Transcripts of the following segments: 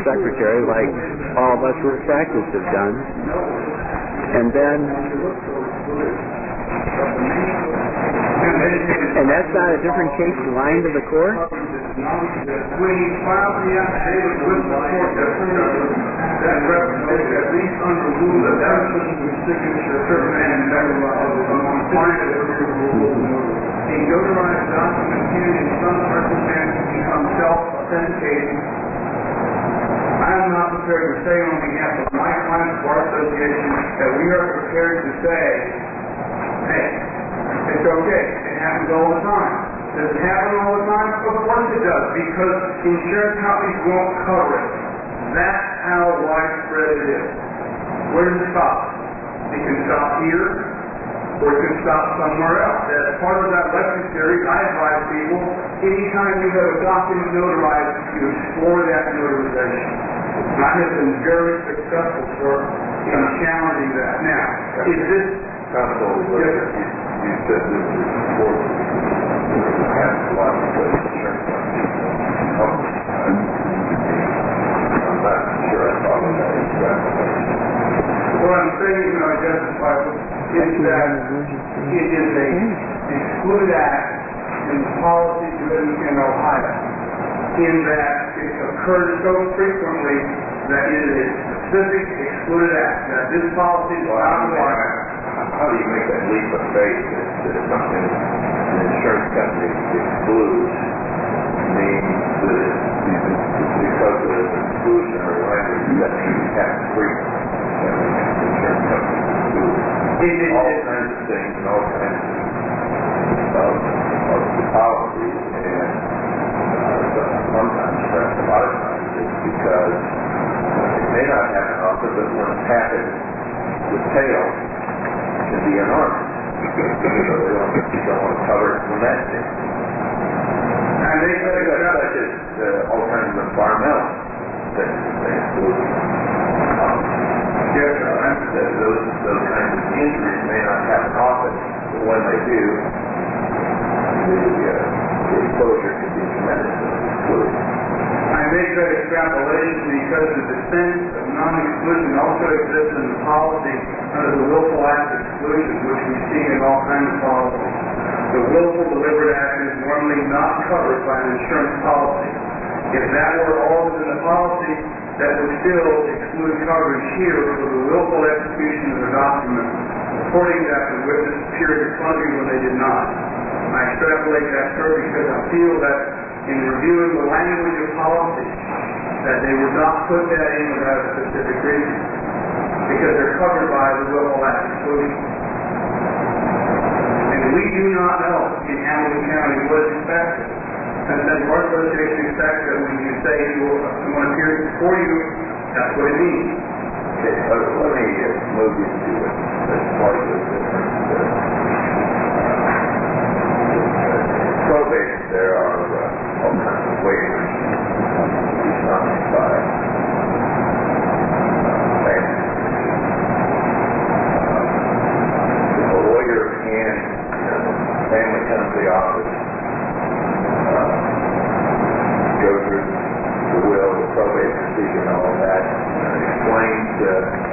secretary, like all of us who have practiced have done. And that's not a different case line to the court? When he filed the affidavit with the court, that represents at least under rule that that person's signature certain and a notarized document can in some circumstances become self-authenticating. I am not prepared to say on behalf of my client's bar association that we are prepared to say, hey, it's okay. It happens all the time. Does it happen all the time? Of course it does, because insurance companies won't cover it. That's how widespread it is. Where does it stop? It can stop here, or it can stop somewhere else. As part of that lecture series, I advise people, anytime you have a document notarized, you explore that notarization. And I have been very successful in challenging that. Now, is this... Counsel, you said this is important. You have a lot of insurance companies. I'm not sure I follow that exactly. What I'm saying, Justified, is that it is a excluded act in the policy written in Ohio, in that it occurs so frequently that it is a specific excluded act, that this policy is not required. How do you make that leap of faith that something an insurance company excludes means that because of the exclusionary language that means tax-free? Insurance companies exclude all kinds of things and all kinds of the policies, and sometimes, perhaps a lot of times, it's because it may not happen often, but when it happens, the tail can be enormous. So they don't want to cover it from that standpoint. And they such as all kinds of environmental things that they exclude. Those kinds of injuries may not happen often, but when they do, the exposure can be tremendously excluded. I make that extrapolation because the defense of non-exclusion also exists in the policy under the willful act exclusion, which we see in all kinds of policies. The willful deliberate act is normally not covered by an insurance policy. If that were all within the policy, that would still exclude coverage here for the willful execution of the document, reporting that the witness appeared in front of you when they did not. I extrapolate that further because I feel that in reviewing the language of policy, that they would not put that in without a specific reason, because they're covered by the willful act exclusion. And we do not know in Hamilton County what is expected. And then our association expects that when you say someone appears before you, that's what it means. Okay, let me move you to a slightly different probate. There are all kinds of waivers to be signed by families. If a lawyer can, family comes to the office, go through the will, the probate procedure, and all of that, and explain the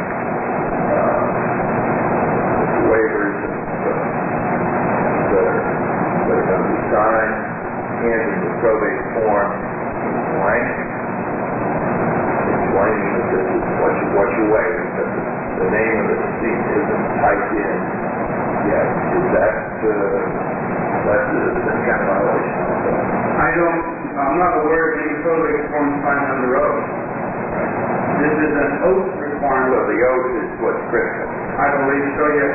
waivers that are going to be signed, handing the probate form blank, explaining that this is what you're waiving, that the name of the decedent isn't typed in yet. Is that some kind of violation? I'm not aware of any probate form signed under oath. This is an oath requirement. So the oath is what's critical. I believe so, yes.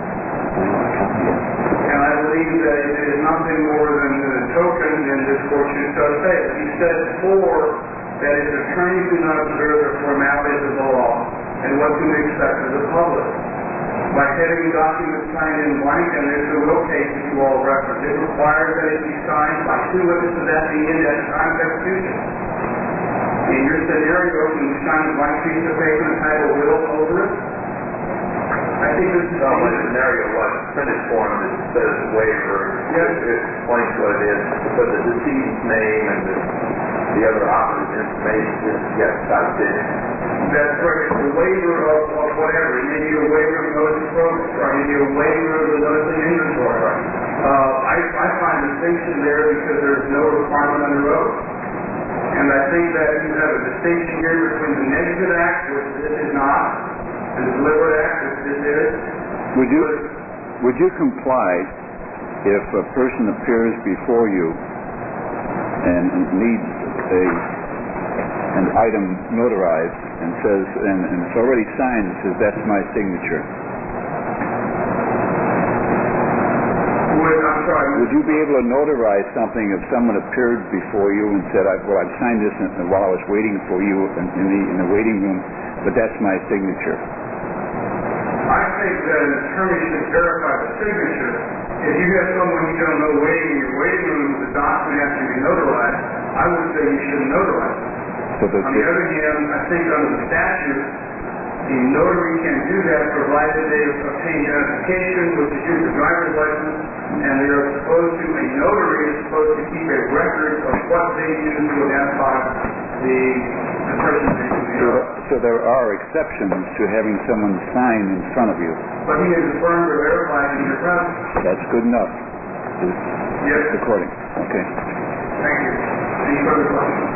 And I believe that it is nothing more than a token, and this court should so say. He said before that his attorneys do not observe the formalities of the law, and what can we expect of the public? By having documents signed in blank, and there's a will case that you all reference, it requires that it be signed by two witnesses at the end at the time of execution. In your scenario, can you sign a blank piece of paper and title will over it? I think this is the scenario was printed form that says waiver. Yes. It explains what it is. But the decedent's name and the the other operative information isn't yet typed in. That's right. It's a waiver of whatever. It may be a waiver of notice of progress, or it may be a waiver of the notice of inventory. I find a distinction there because there's no requirement on the road. And I think that you have a distinction here between the negligent act, which this is not, and the deliberate act, which this is. Would you comply if a person appears before you and needs an item notarized and says, and it's already signed, and says, that's my signature? I'm sorry. Would you be able to notarize something if someone appeared before you and said, I've signed this while I was waiting for you in the waiting room, but that's my signature? I think that an attorney should verify the signature. If you have someone you don't know waiting in your waiting room, the document has to be notarized, I would say you shouldn't notarize it. So On the other hand, I think under the statute, the notary can do that provided they obtain identification, which is just a driver's license, and they are supposed to, a notary is supposed to keep a record of what they use to identify the person they use. So there are exceptions to having someone sign in front of you. But he is affirmed or verified in your presence. That's good enough. Yes. Recording. Okay. Thank you. Any further questions?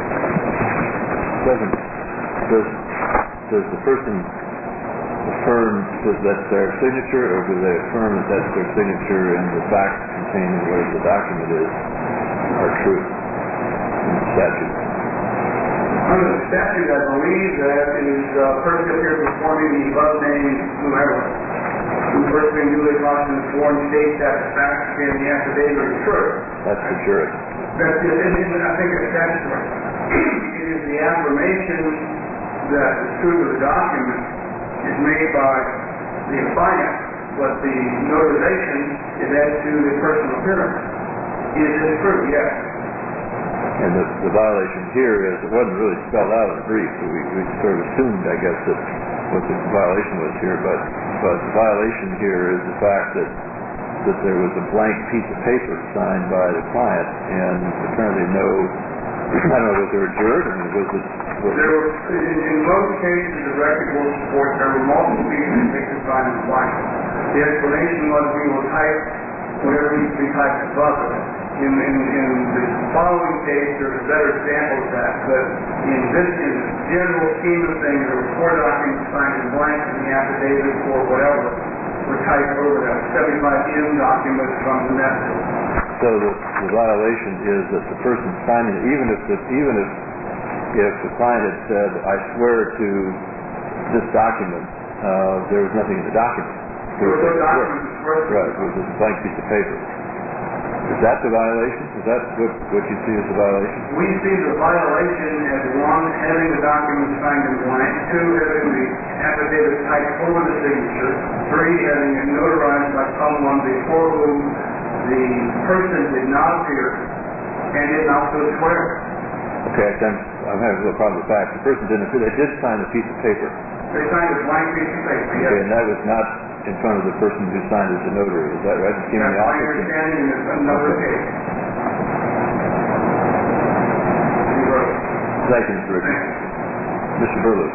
Does the person affirm that that's their signature, or do they affirm that that's their signature and the facts contained in whatever the document is are true in the statute? Under the statute, I believe that is person appears before me, the above named whoever, who personally duly caused and sworn states that the facts in the affidavit are true. That's the jury. That's it. I think it's statutory. It is the affirmation that the truth of the document is made by the affiant, but the notarization is as to the personal appearance. Is this true? Yes. And the violation here is, it wasn't really spelled out in the brief, so we sort of assumed, I guess, that what the violation was here, but the violation here is the fact that there was a blank piece of paper signed by the client, and apparently I don't know, was there a juror? I mean, There were, in most cases, the record will support there were multiple pieces of paper signed in blank. The explanation was we will type whatever needs to be typed above it. In the following case, there's a better example of that, but in the general scheme of things, there were 4 documents signed in blank, and the affidavit or whatever were typed over that. 75M documents from the net. So the violation is that the person signing it, even if the client had said, I swear to this document, there was nothing in the document. There was no document. Right, it was just a blank piece of paper. Is that the violation? Is that what you see as the violation? We see the violation as 1, having the document signed in blank, 2, having the affidavit typed over the signature, 3, having it notarized by someone before whom the person did not appear and did not so swear. Okay, I'm having a little problem with the fact. The person didn't appear. They did sign a piece of paper. They signed a blank piece of paper, yes. Okay, and that was not in front of the person who signed as a notary. Is that right? That's my understanding in another case. Thank you, Mr. Richard. Mr. Burley.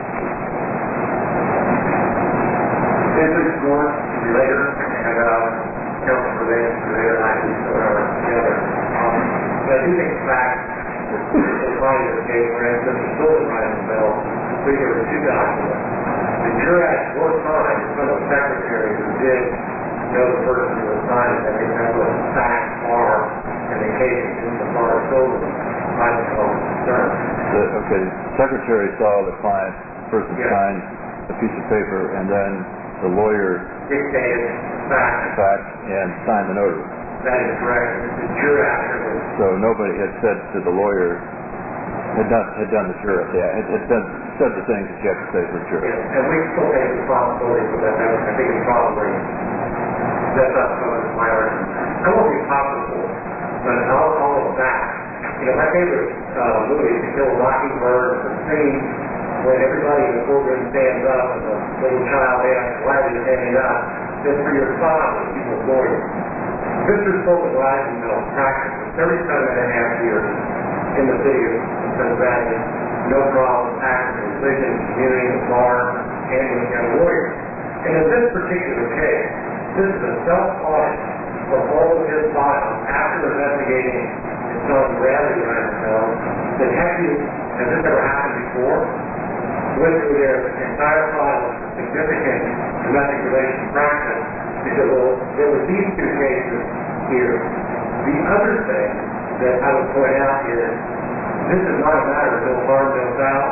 Vincent North, relator, and counsel for relator license together. But I do think the fact that in finding this case, for instance, the stolen writing bill, we there were 2 documents. The jurors were signed from the secretary who did know the person who was signed, and they know what the facts are in the case in the far stolen writing bill concern. Okay, the secretary saw the client, person signed a piece of paper, and then the lawyer dictated facts and signed the notary. That is correct. The juror afterwards. So nobody had said to the lawyer, had done the juror, said the things that you have to say for a juror. Yeah, and we still take responsibility for that. I think it's probably, that's not so much my argument. I won't be possible, but all of that. My favorite movie is Kill a Mockingbird, the scene when everybody in the courtroom stands up and the little child asks, why are you standing up? Just for your father, he was lawyer. Mr. Stolen Writing Bill practiced for 37 and a half years in the city of Pennsylvania, no problem, active religion, community, the bar, and with young lawyers. And in this particular case, this is a self-audit for all of his files after investigating his son Bradley Randall. Detectives, has this ever happened before? Went through their entire file of significant domestic relations practice because there were these two cases here. The other thing that I would point out is this is not a matter of no harm, no foul.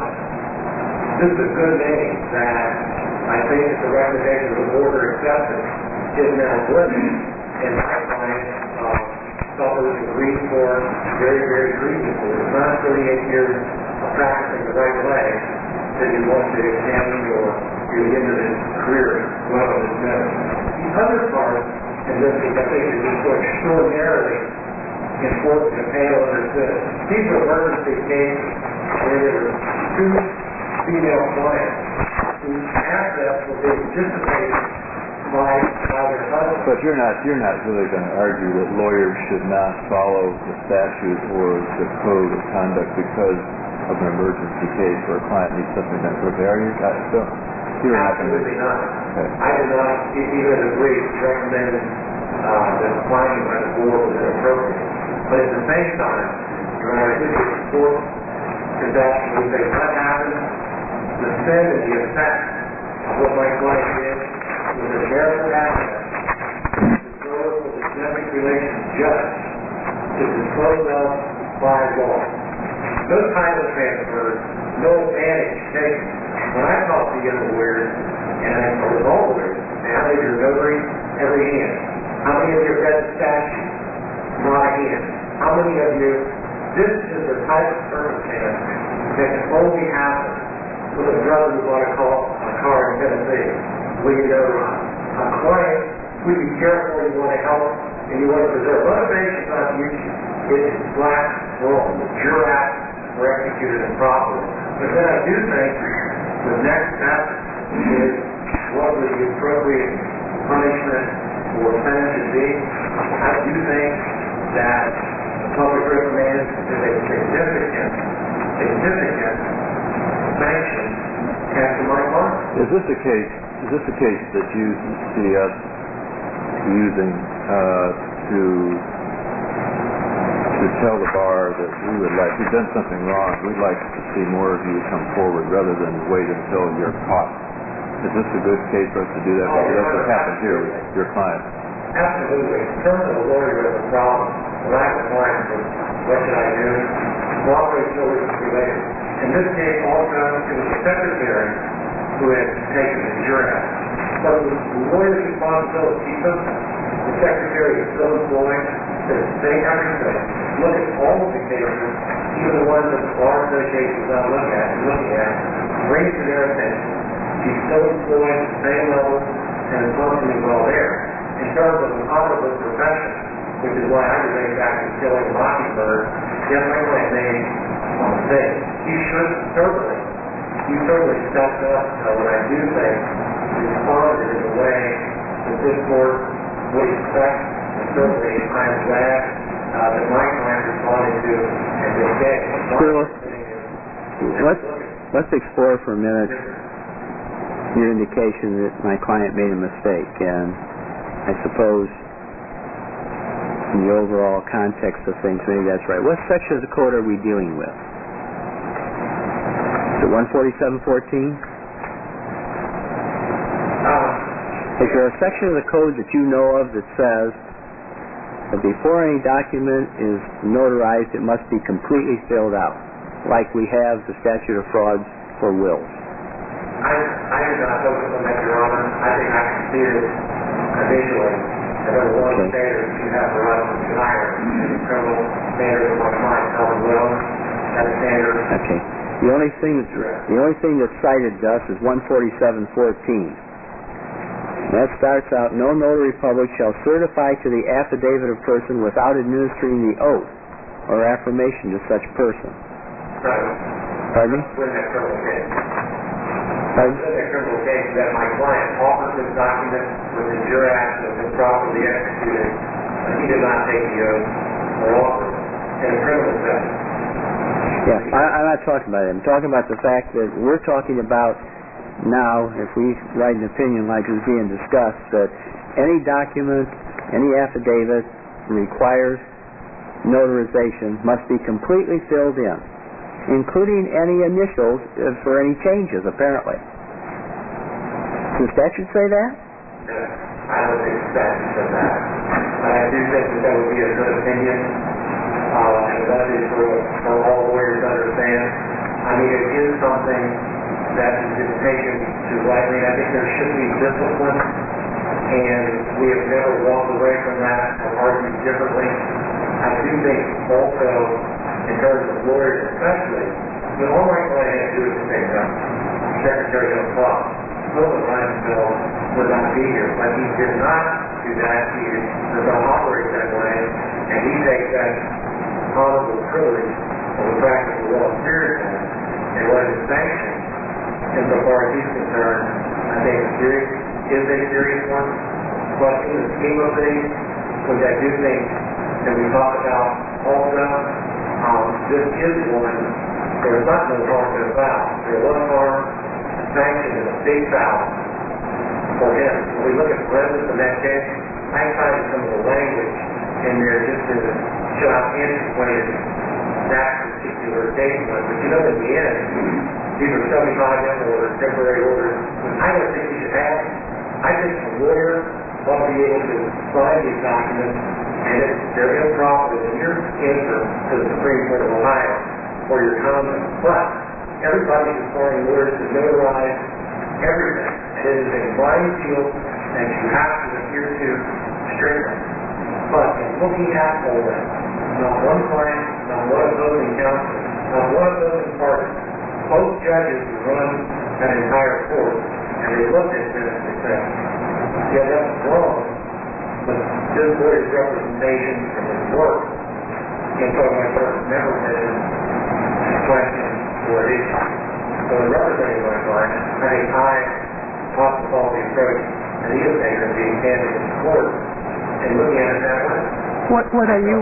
This is a good name that I think that the recommendation of the board are accepted is now living, and my client suffers and grieves for very, very grievously. It's not 38 years of practicing the right way that you want to examine your end of his career well in his marriage. The other part, and this is, I think, is so extraordinarily important to pay understood. These were emergency cases where there were two female clients whose assets were being dissipated by their husbands. But you're not really going to argue that lawyers should not follow the statute or the code of conduct because of an emergency case where a client needs something done quickly, are you? Absolutely not. Okay. I did not even agree to recommend that the finding by the board was inappropriate. But at the same time, Your Honor, I think it's important that we say what happened, the sin and the effect of what my client did was a marital asset to go with the domestic relations judge to dispose of by law. No title transfers, no advantage taken. When I talk to young lawyers, and I talk with all lawyers, and how many of your notary, every hand? How many of you read the statute? Not a hand. How many of you, this is the type of circumstance that can only happen with a brother who bought a car in Tennessee, when you notarize. A client who you care for, you want to help, and you want to preserve. Motivation is not the issue. It's black, wrong. The Juror Act were executed improperly. But then I do think the next step is what would the appropriate punishment or offense should be. I do think that public reprimand is a significant sanction after my part. Is this a case that you see us using to tell the bar that you've done something wrong, we'd like to see more of you come forward rather than wait until you're caught? Is this a good case for us to do that? Because that's what happened here with your client. Absolutely. In terms of a lawyer as a problem, when I have a client, what should I do? Cooperate so it's related. In this case, also, it was the secretary who had taken the Juror Act. So the lawyer's responsibility to keep them. The secretary is still employed. They everything. Look at all of the cases, even the ones that the Bar Association is not looking at, bring it to their attention. She's still employed at the same level and is functioning well there. In terms of an honorable profession, which is why I remain back to killing a mockingbird, yes, my client made a mistake. He certainly stepped up, and I do think responded in a way that this court would expect, and certainly I'm glad that my client responded to and this day. Let's explore for a minute your indication that my client made a mistake, and I suppose in the overall context of things, maybe that's right. What section of the code are we dealing with? Is it 147.14? Is there a section of the code that you know of that says that before any document is notarized, it must be completely filled out, like we have the statute of frauds for wills? I do not focus on that, Your Honor. I think I can see it initially. I don't know what standards you have for us in higher criminal standards of my client, Helen Will. That standard. Okay. The only thing that's cited to us is 147.14. That starts out, no notary public shall certify to the affidavit of person without administering the oath or affirmation to such person. Right. Pardon me? Within that criminal case. Pardon? Within that criminal case that my client offers this document with the Juror Act that was improperly executed, he did not take the oath or offer it in a criminal setting. Yeah, I'm not talking about it. I'm talking about the fact that we're talking about now, if we write an opinion like is being discussed, that any document, any affidavit requires notarization must be completely filled in, including any initials for any changes, apparently. Does the statute say that? I don't think the statute says that. But I do think that would be a good opinion, and that is for all lawyers to understand. I mean, it is something that has been taken too lightly. I think there should be discipline, and we have never walked away from that and argued differently. I do think also, in terms of lawyers especially, all my client had to do is the same thing. Secretary of Law. Philip Reinfeld would not be here, but he did not do that. He does not operate that way, and he takes that honorable privilege of the practice of law seriously, and what is sanctioned, insofar as he's concerned, I think is a serious one. But in the scheme of things, which I do think that we talk about also, this is one there's not no harm in foul. There was harm. Sanction is a big foul for him. When we look at Brendan in that case, I cited some of the language in there just to show how antiquated that particular case was. But you know, in the end, these are 75 orders, temporary orders, which I don't think we should have. I think a lawyer ought to be able to sign these documents, and if they're improper, then you're answer to the Supreme Court of Ohio for your conduct. But everybody is requiring lawyers to notarize everything. And it is a minefield that you have to adhere to strictly. But in looking at all that, not one client, not one opposing counsel, not one opposing party, both judges who run that entire court, and they looked at this and said, yeah, that's wrong, but this lawyer's representation and his work in front of my court has never been questioned or issue. So in representing my client, I think I possible the approach and he is taken as being candid in court and looking at it that way. What are you?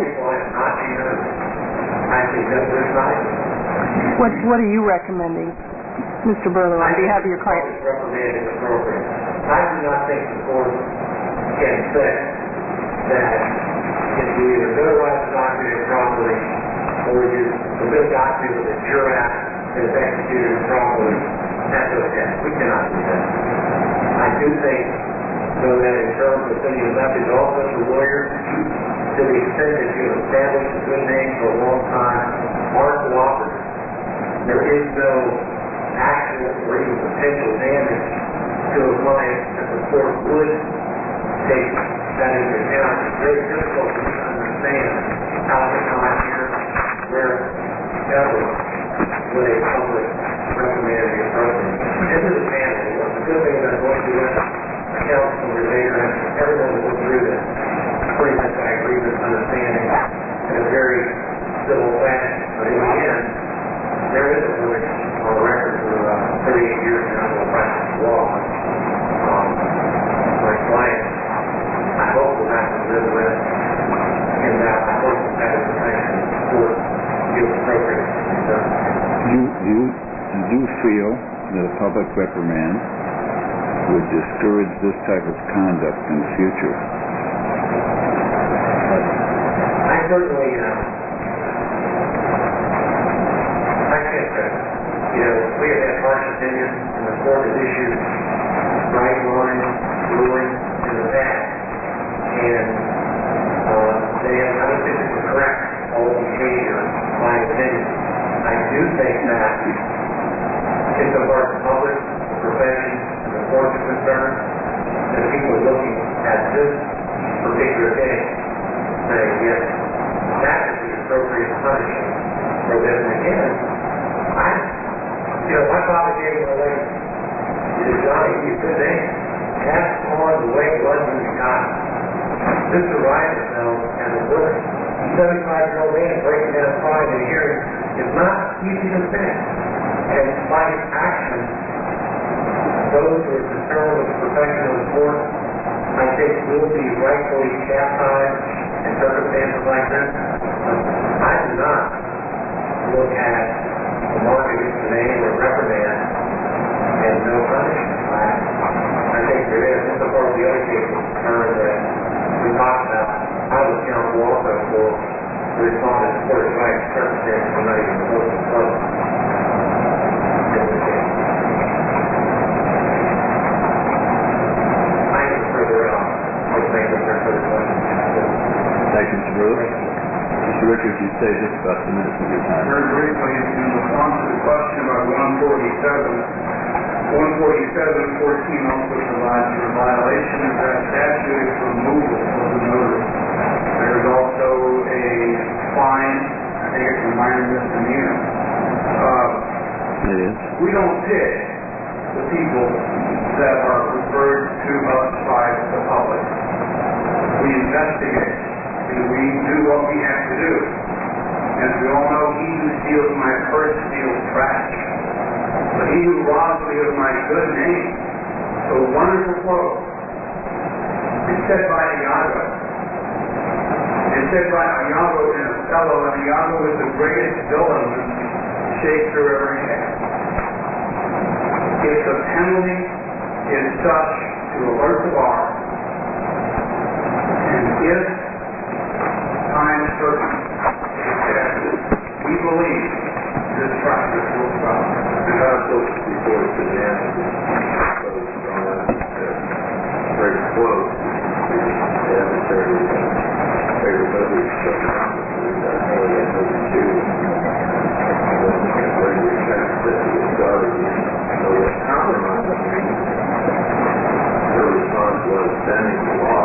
What are you recommending, Mr. Berlow, on behalf of your client? Reprimanding is appropriate. I do not think the court can say that if you either notarize the document properly or you submit a document with a jurat that is executed properly, that's okay. We cannot do that. I do think, though, that in terms of sending a message also to lawyers, to the extent that you have established a good name for a long time, are cooperative. There is no actual or even potential damage to a client that the court would take that into account. It's very difficult to understand how the client here, wherever, would a public reprimand be appropriate. This is a family. What's the good thing about going through this? A counsel relator, everyone will go through this. Pretty much I agree with understanding in a very civil fashion. But in the end, there is a voice on the record for 38 years now in practice of law. My client, I hope will have to live with, and that I hope that is the sanction of the court feels appropriate. Do you feel that a public reprimand would discourage this type of conduct in the future? I certainly, I think that, we have had harsh opinions, and the court has issued right line rulings in the past, and they have, I don't think they can correct all the behavior, my opinion. I do think that insofar as the public, the profession, and the court is concerned, that people are looking at this particular case, saying, yes, that is the appropriate punishment for this. And again, my father gave me a legacy. He said, Johnny, you good name. Pass on the way it was when you got it. Mr. Reinfeld, as a lawyer, 75-year-old man breaking down crying in a hearing is not easy to say. And by his actions, those who are concerned with the profession of the court, I think will be rightfully chastised in circumstances like this. But I do not look at the market of the name or reprimand and no punishment. I think there is, and so far as the other cases concerned that we talked about, I was counsel also for the respondent for his right circumstances for not even close to close. I am further out. I would make a further questions. Thank you, Mr. Brewer. Mr. Richards, you say just about 2 minutes of your time. Very briefly, in response to the question about 147.14 also provides for violation of that statute is removal of the notary. There is also a fine, I think it's a minor misdemeanor. It is. We don't pick the people that are referred to us by the public. We investigate, and we do what we have to do. As we all know, he who steals my purse steals trash. But he who robs me of my good name. So a wonderful quote. It's said by Iago. It's said by Iago in Othello, and Iago is the greatest villain Shakespeare ever had. If the penalty is such to alert the bar, and if time is certain, we believe this practice will stop. And also, before it's announced, very close, the adversary favorability of the officers, I know that those two, very respect that he was guarding, so the compromise, her response was bending the law.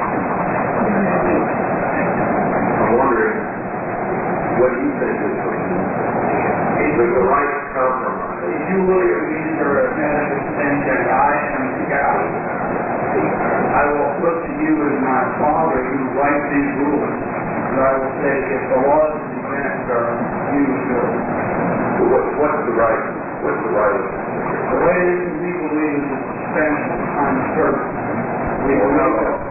I'm wondering, what do you think is the right compromise? If you look at me, sir, as extension, I am God. I will look to you as my father who writes these rules. And I will say, if the law is against, sir, you will do it. What's the right? The way it is, we believe is the suspension of time service. We believe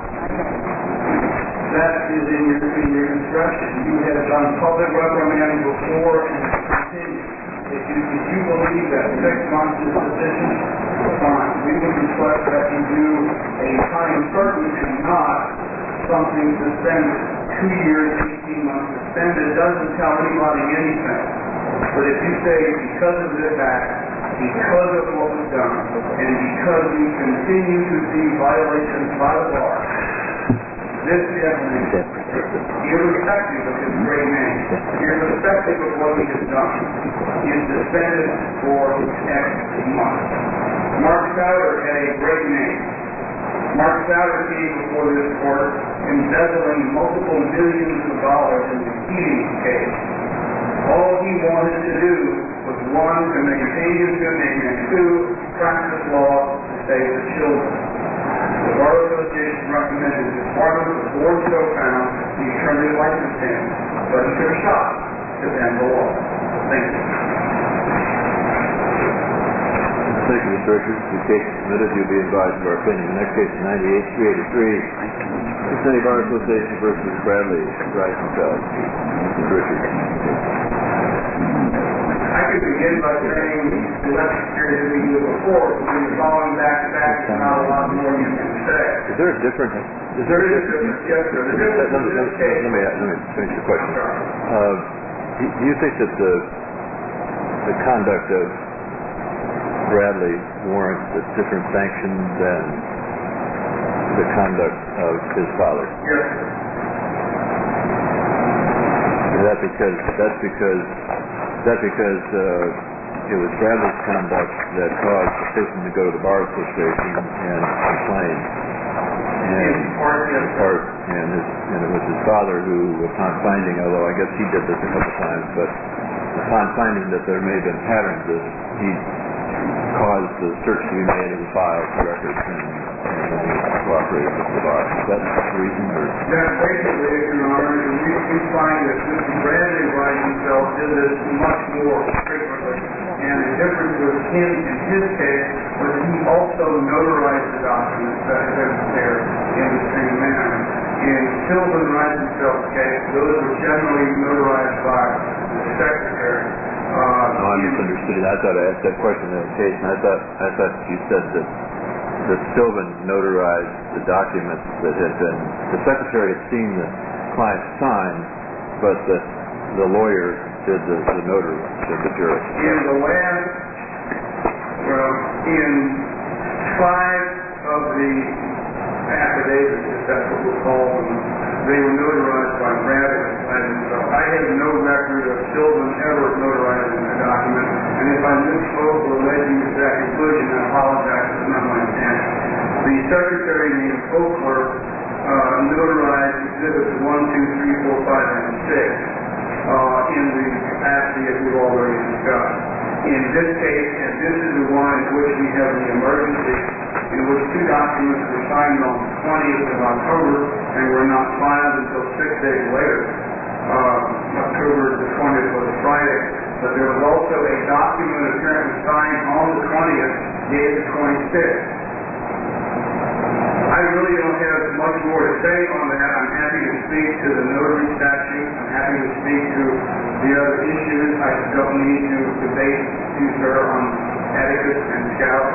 that is in your discretion. You have done public reprimand before and continue. If you believe that 6 months is sufficient, fine. We would request that you do a time certain and not something suspended. 2 years, 18 months suspended doesn't tell anybody anything. But if you say because of this act, because of what was done, and because we continue to see violations by the bar, this gentleman, irrespective of his great name, irrespective of what he has done, is suspended for X months. Mark Souder had a great name. Mark Souder came before this court embezzling multiple millions of dollars in the Keating case. All he wanted to do was, 1, to maintain his good name, and 2, practice law to save the children. The Bar Association recommended disbarment. The board so found he turned his license in, but he took a shot to bend the law. Thank you. Thank you, Mr. Richards. The case is submitted. You'll be advised of our opinion. The next case is 98-383. Cincinnati Bar Association versus Bradley Reisenfeld. Mr. Richards. I could begin by saying the less experience than we did before, but when you're following back to back, there's not a lot more you can say. Is there a difference? Yes, sir. The difference in this case... Let me finish the question. Do you think that the conduct of Bradley warrants a different sanction than the conduct of his father? Yes, sir. Is that because it was Bradley's conduct that caused the person to go to the Bar Association and complain, and it was his father who, upon finding, although I guess he did this a couple times, but upon finding that there may have been patterns, he caused the search to be made of the files, the records, and then he cooperated with the bar. Is that the reason? That's basically it, Your Honor, and we find that Mr. Bradley himself did this much more frequently. And the difference with him in his case was he also notarized the documents that were there in the same manner. In Sylvan Reisenfeld's case, those were generally notarized by the secretary. No, I misunderstood. I thought I asked that question in the case, and I thought you said that Sylvan notarized the documents that had been, the secretary had seen the client sign, but that the lawyer did the notary, the jury. In the last, well, in 5 of the affidavits, if that's what we'll call them, they were notarized by Bradley. And I have no record of Sylvan ever notarizing a document. And if I misspoke or led you to that conclusion, I apologize. It's not my intent. The secretary named Oakler notarized exhibits 1, 2, 3, 4, 5, and 6 in the capacity as we've already discussed. In this case, and this is the one in which we have the emergency, in which 2 documents were signed on the 20th of October and were not filed until 6 days later. October the 20th was a Friday. But there was also a document apparently signed on the 20th, dated the 26th. I really don't have much more to say on that. I'm happy to speak to the notary statute. I'm happy to speak to the other issues. I don't need to debate you, sir, on etiquette and scout.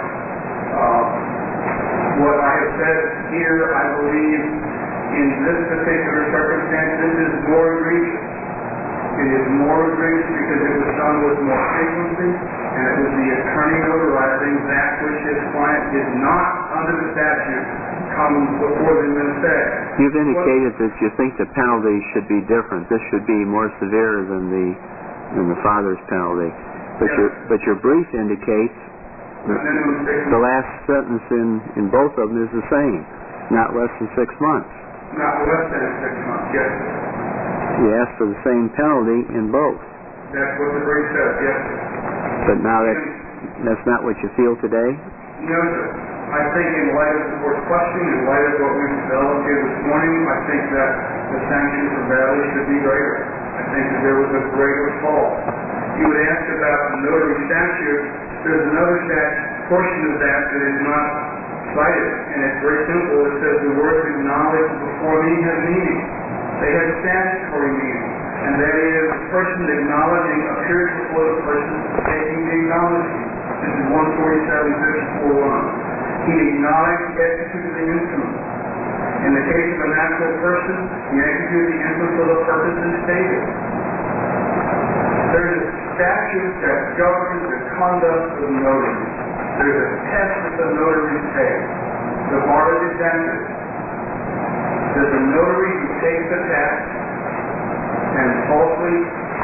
What I have said here, I believe, in this particular circumstance, this is more egregious. It is more egregious because it was done with more frequency, and it was the attorney notarizing that which his client did not, under the statute, come before the administrator. You've indicated that you think the penalty should be different. This should be more severe than the father's penalty. But your brief indicates the last sentence in both of them is the same, not less than 6 months. Not less than 6 months, yes. You asked for the same penalty in both. That's what the brief says, yes. But now that's not what you feel today? No, sir. I think in light of the court's question, in light of what we've developed here this morning, I think that the sanction for Bradley should be greater. I think that there was a greater fault. You would ask about the notary statute. There's another portion of that is not cited, and it's very simple. It says the words acknowledged before me have meaning. They have statutory meaning, and that is the person acknowledging appears before the person taking the acknowledgement. This is 147-54-1. He acknowledged the execution of the instrument. In the case of a natural person, he executed the instrument for the purposes stated. There is a statute that governs the conduct of notaries. There's a test that the notaries take. The bar is exempted. There's a notary who takes the test and falsely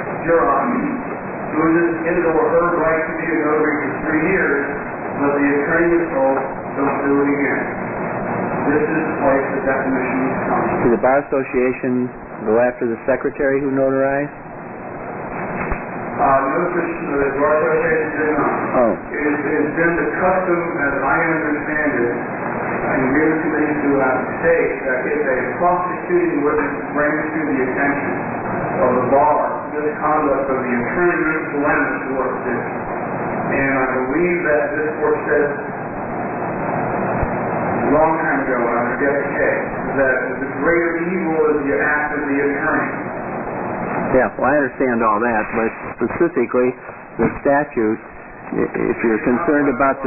loses his or her right to be a notary for 3 years, but the attorney is told, don't do it again. This is the place the definition comes from. Did the Bar Association go after the secretary who notarized? No, the Bar Association did not. Oh. It has been the custom, as I understand it, and given to these throughout the state, that if a prosecuting witness brings to the attention of the bar this conduct of the attorney is dilemma to what it is. And I believe that this court said a long time ago, I forget the case, that the greater evil is the act of the attorney. Yeah, well, I understand all that, but specifically the statute, if you're concerned about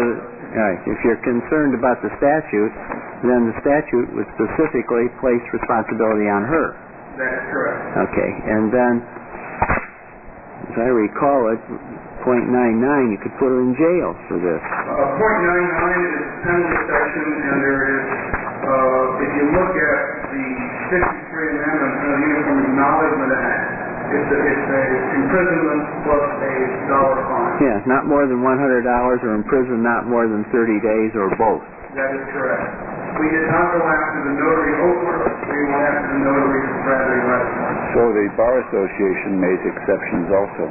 the statute, then the statute would specifically place responsibility on her. That's correct. Okay, and then, as I recall it, .99, you could put her in jail for this. .99 is the penalty section, and there is, if you look at the 63 Amendment of the Uniform Acknowledgement Act, it's imprisonment plus a dollar fine. Yeah, not more than $100 or imprisoned not more than 30 days or both. That is correct. We did not go after the notary Oakler. We went after the notary Bradley Westmore. So the Bar Association made exceptions also.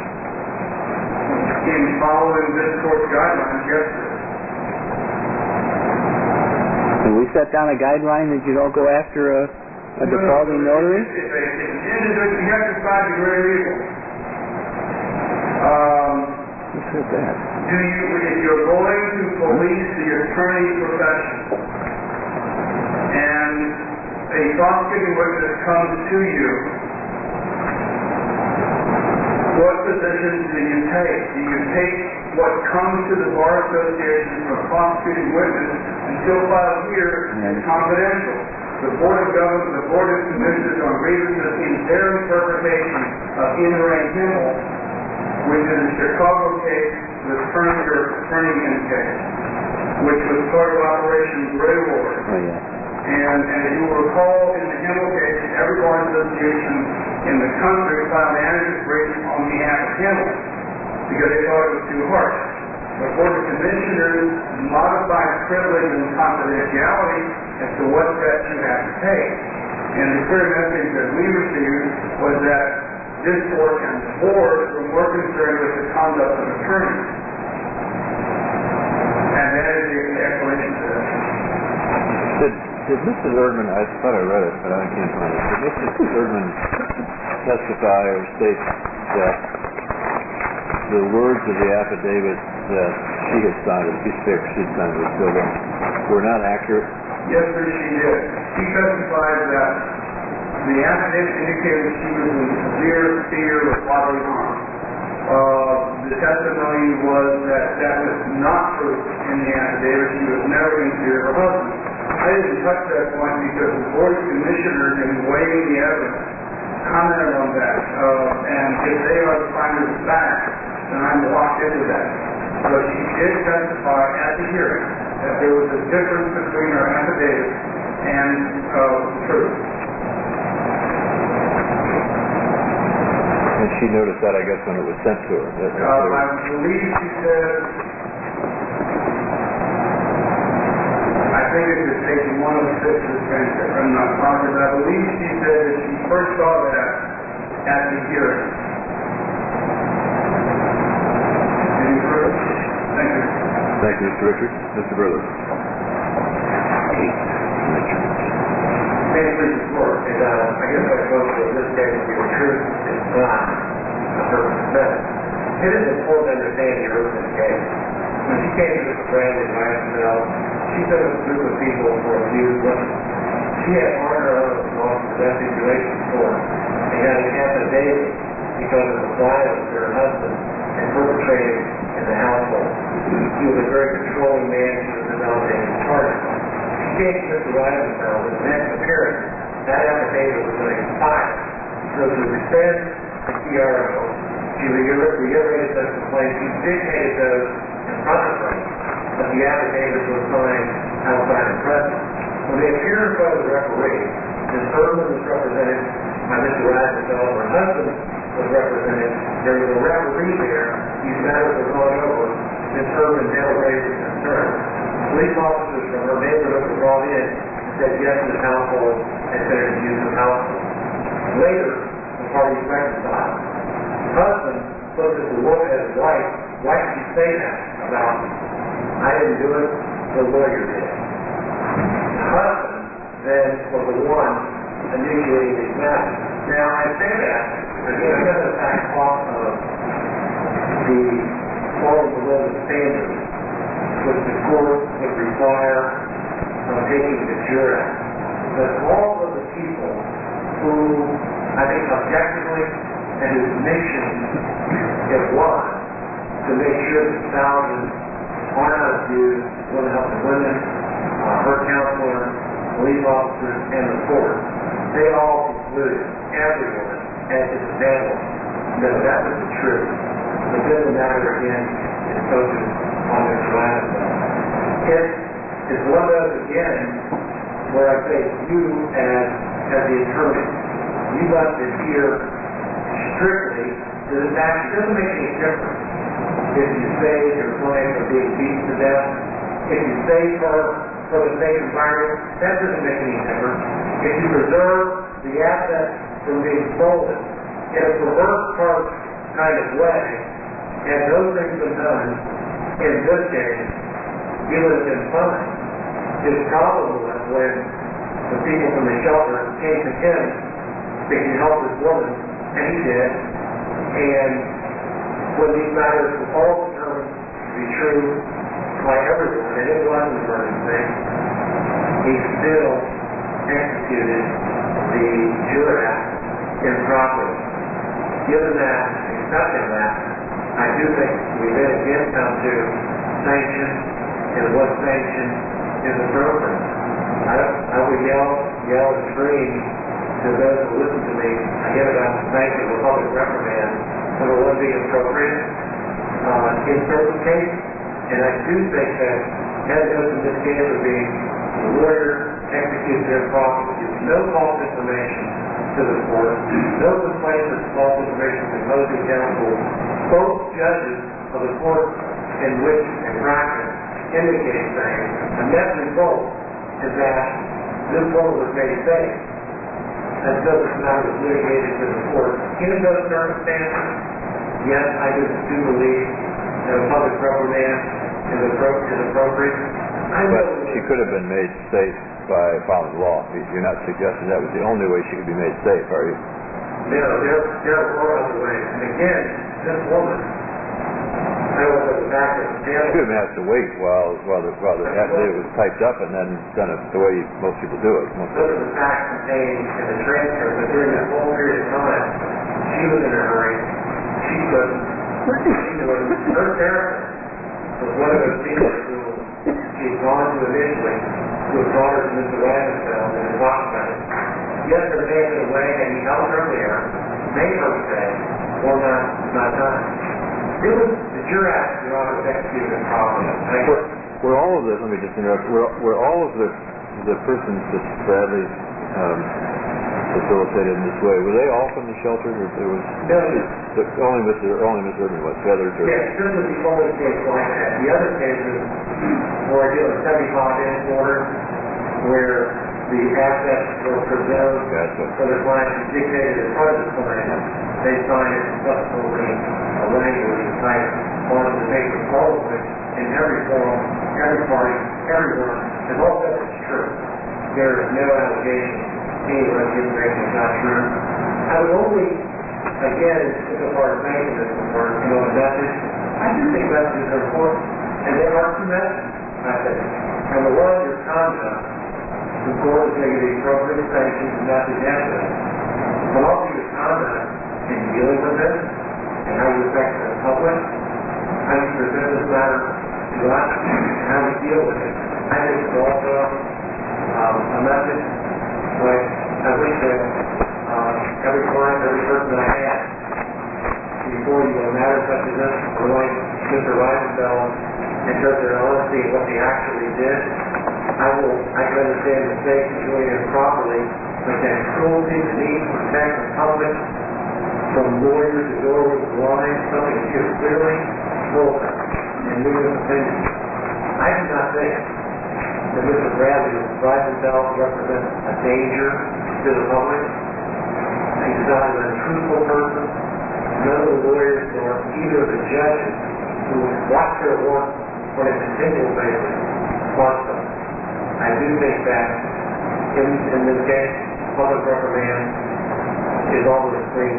In following this court's guidelines, yes, sir. Can we set down a guideline that you don't go after a defaulting notary? You have to decide the greater evil. Who said that? If you're going to police the attorney profession, and a prosecuting witness comes to you What position do you take? Do you take what comes to the Bar Association from a prosecuting witness until filed here is confidential? The Board of Governors, the Board of Commissioners on Grievances in their interpretation of In re Himmel, which is a Chicago case, the Fernigan case, which was part of Operation Grey Ward. Oh, yeah. And as you will recall, in the Himmel case, every bar association in the country filed amicus brief on behalf of Himmel because they thought it was too harsh. The Board of Commissioners modified privilege and confidentiality as to what steps you have to take. And the clear message that we received was that this board and the board were more concerned with the conduct of attorneys. And that is the explanation for that. Did Mrs. Erdman, I thought I read it, but I can't find it. Did Mrs. Erdman testify or state that the words of the affidavit that she had signed, the piece of paper she had signed with Silva, were not accurate? Yes, sir, she did. She testified that the affidavit indicated she was in severe fear of bodily harm. The testimony was that that was not true in the affidavit. She was never in fear of her husband. I didn't touch that point because the Board of Commissioners, in weighing the evidence, commented on that. And if they are the finders of fact, then I'm locked into that. But she did testify at the hearing that there was a difference between her affidavit and the truth. And she noticed that, I guess, when it was sent to her. I believe she said, I think it was page 106 of the transcript, I'm not positive, I believe she said that she first saw that at the hearing. Any further? Thank you. Thank you, Mr. Richards. Mr. Burley. Thank you for the report. And I guess I suppose that this case will be the truth is not a perfect method. It is important to understand the Erdman case. When she came to this friend in Myself, she took a group of people for a few women. She had on her own lost domestic relations for her. They had an affidavit because of the violence that her husband had perpetrated in the household. He was a very controlling man. She was a dominating target. She came to Mr. Weisenfeld in the next appearance. That affidavit was going to expire. So to defend the PRO, she reiterated those complaints. She dictated those in front of her, but the affidavit was signed outside her presence. When they appeared in front of the referee, Ms. Erdman was represented by Mr. Weisenfeld. Her husband was represented. There was a referee there. These matters were gone over. Ms. Erdman never raised a concern. Police officers from her neighborhood were brought in and said yes, this household had been an abusive household. Later, the parties reconciled. The husband looked at the woman as his wife. Why did you say that about me? I didn't do it, the lawyer did. The husband then was the one initiating these matters. Now, I say that, again, I got the fact off of the falling below the standards which the court would require taking the juror. But all of the people who, I think objectively, and whose mission it was to make sure that spouses are not abused, women helping women, her counselor, police officers, and the court, they all concluded, everyone, as a example, that that was the truth. But then the matter again is focused on their survival. It's one of those again where I say you as the attorney, you must adhere strictly to the fact. It doesn't make any difference if you say your clients are being beaten to death. If you say for the safe environment, that doesn't make any difference. If you preserve the assets from being stolen in a perverse part kind of way, and those things been done, in this case, he would have been fine. His problem was when the people from the shelter came to him that he helped this woman, and he did, and when these matters were all determined to be true by everyone, and it was an emergency, he still executed the Juror Act improperly. Given that, accepting that, I do think we then again come to sanction and what sanction is appropriate. I would yell and scream to those who listen to me, again, about the sanction of a public reprimand, number one being appropriate in certain cases. And I do think that evidence in this case would be the lawyer executes their process, gives no false information to the court, no complaints of false information to opposing counsel. Both judges of the court in which a practice indicates things, the net result is that this woman was made safe until this matter was litigated to the court. In those circumstances, yes, I do believe that a public reprimand is appropriate. But she could have been made safe by following the law. You're not suggesting that was the only way she could be made safe, are you? No, there are other ways. And again, this woman, I don't know the fact that the She could have been asked to wait while the affidavit was typed up and then done it the way most people do it. Those are the facts contained in the transcript, but during that whole period of time, she was in a hurry. She couldn't. Her therapist was one of those people who she had gone to initially, who had brought her to Mr. Wagnerfeld and had talked about it. Yes, her man in a way, and he helped her there, made her say, or not done. Did your act, Your Honor, execute it properly? Were all of the, let me just interrupt, were all of the persons that Bradley facilitated in this way, were they all from the shelter, or there was... No. Only Ms. Irvin was, the others are... Yes, this was the only case like that. The other cases where I deal with 75-inch order, where the assets were preserved for the client and dictated in front of the client, they signed it subsequently a language type onto the paper, all of which in every form, every party, everyone, has all said it's true. There is no allegation anywhere the information is not true. I would only, again, as far as making this important, a message, I do think messages are important, and there are two messages, I think. Number one, your conduct. The court is going to give the appropriate sanctions and message after that. But also your conduct in dealing with this, and how you affect the public, how you present this matter to us, and how we deal with it. I think it's also a message, like I wish that every client, every person I had, before you a matter such as this, or like Mr. Weinfeld, in terms of their honesty and what they actually did, I can understand mistakes and doing it improperly, but that cruelty, the need to protect the public from lawyers to go over the line, something that is clearly spoken and legal opinion. I do not think that Mr. Bradley provides himself to represent a danger to the public. He's not an untruthful person. None of the lawyers or either of the judges who watch their work on a continual basis want them. I do think that in this case, public reprimand is always extreme.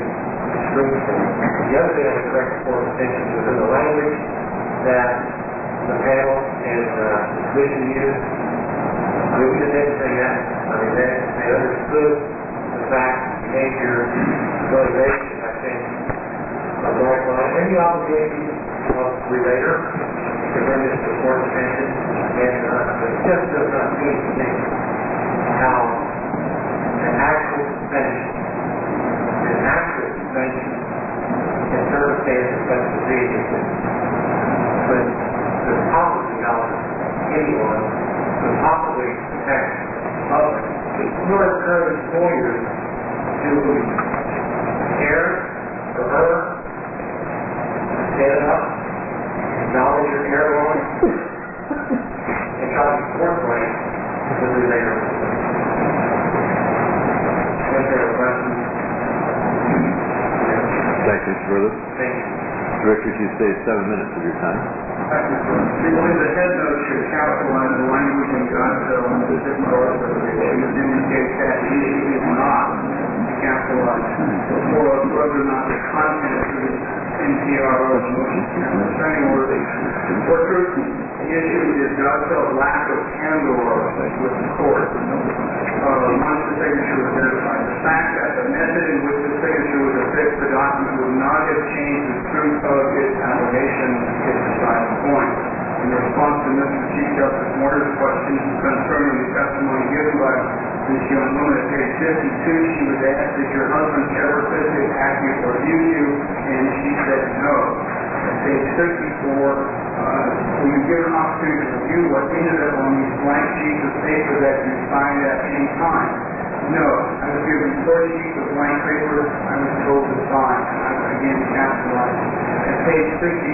The other thing I would direct the court's attention to is in the language that the panel and the commission used. I mean, we didn't say that. I mean, they understood the fact, behavior, motivation, I think, of my client, and the obligation of the relator to bring this to the court's attention. And it just does not seem to me how an actual suspension in circumstances such as these could possibly help anyone, could possibly protect the public, nor encourage lawyers to care for her, stand up, acknowledge your care laws, and try to be forthright with the relator. If there are questions. Thank you, Mr. Burley. Thank you. Director, you saved 7 minutes of your time. We believe the head note should capitalize the language in Godville and the different orders of the should indicate that he is not capitalized for whether or not the content of the NPRO motion is concerning worthy. For truth, the issue is God's lack of candor with the court. Once the signature was verified, the fact that the method in which the signature was affixed the document would not have changed the truth of its allegation is beside the point. In response to Mr. Chief Justice Warner's questions concerning the testimony given by this young woman at page 52, she was asked, did your husband ever physically attack you or abuse you? And she said no. At page 64, will you give an opportunity to review what ended up on these blank sheets of paper that you signed at any time? No. I was given 4 sheets of blank paper. I was told to sign, and I was again capitalized. At page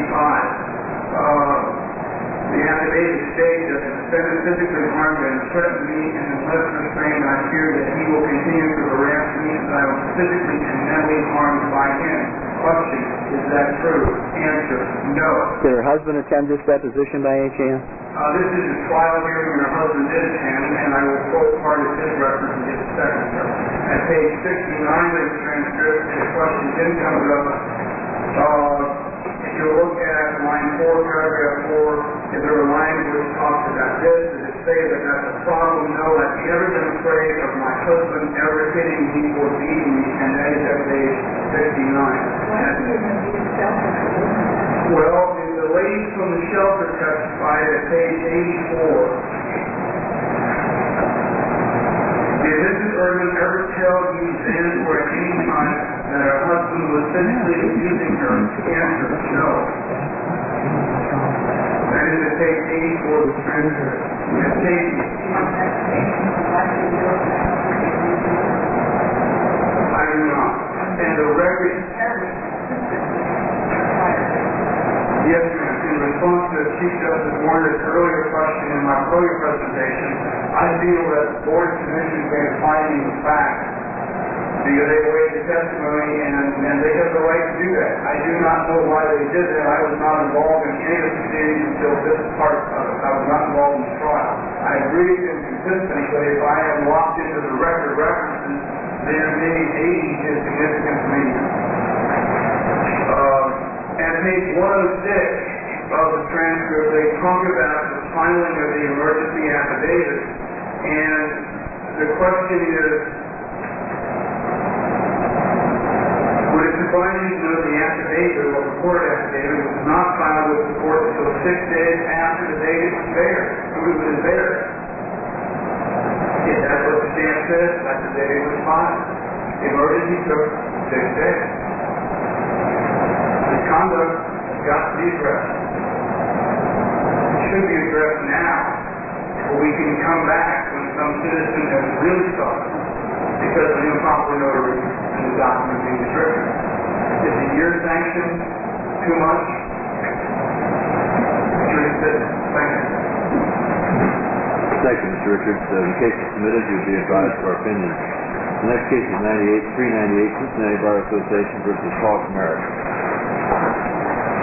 65, the affidavit states that the defendant physically harmed and threatened me and unless restrained, I fear that he will continue to harass me and I was physically and mentally harmed by him. Question, is that true? Answer, no. Did her husband attend this deposition by any chance? This is a trial hearing and her husband did attend, and I will quote part of his reference in just a second. At page 69 of the transcript, the question didn't come up. If you look at line 4, paragraph 4, is there a line which talks about this? Does it say that that's a problem? No, I've never been afraid of my husband ever hitting me or beating me, and that is at page 69. Well, the ladies from the shelter testified at page 84. Did Mrs. Erdman ever tell you then or at any time that her husband was physically abusing her? Answer, no. That is at page 84 of the transcript. At page... I do not. And the record... Yes, ma'am. In response to Chief Justice Warner's earlier question in my earlier presentation, I feel that the Board's Commission made a finding of fact because they weighed the testimony and they have the right to do that. I do not know why they did that. I was not involved in any of the proceedings until this part of it. I was not involved in the trial. I agree with them consistently, but if I am locked into the record references, then maybe 80 is significant to me. At page 106 of the transcript, they talk about the filing of the emergency affidavit, and the question is, would it suffice you to know the affidavit or the court affidavit was not filed with the court until 6 days after the date it was there? It was there. If that's what the stamp says, that's the date it was filed. The emergency took 6 days. Conduct has got to be addressed. It should be addressed now, or we can come back when some citizen has really suffered because of improper notary and the document being distributed. Is a year sanction too much? Thank you. Thank you, Mr. Richards. The case is submitted. You'll be advised of our opinion. The next case is 398 Cincinnati Bar Association versus Hawk Merrick.